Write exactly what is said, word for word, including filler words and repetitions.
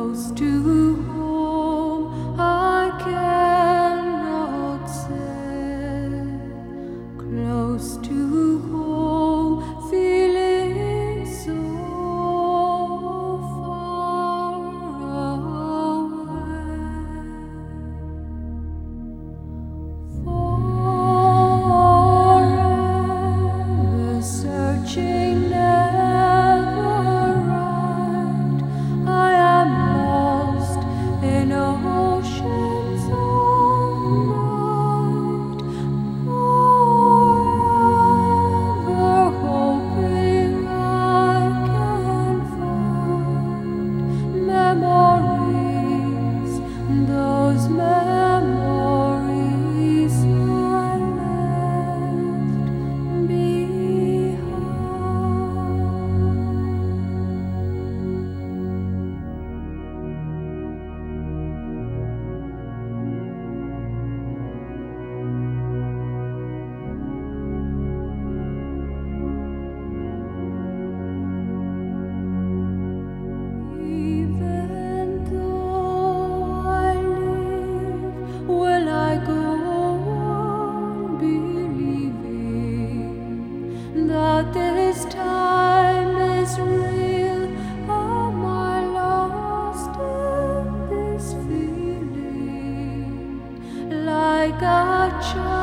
close to home, I cannot say. Close to home, feeling so far away. Forever searching, never right. I am lost in oceans of night. Forever hoping I can find memories, those memories I left Even though I live, will I go on believing that this time is real? Am I lost in this feeling, like a child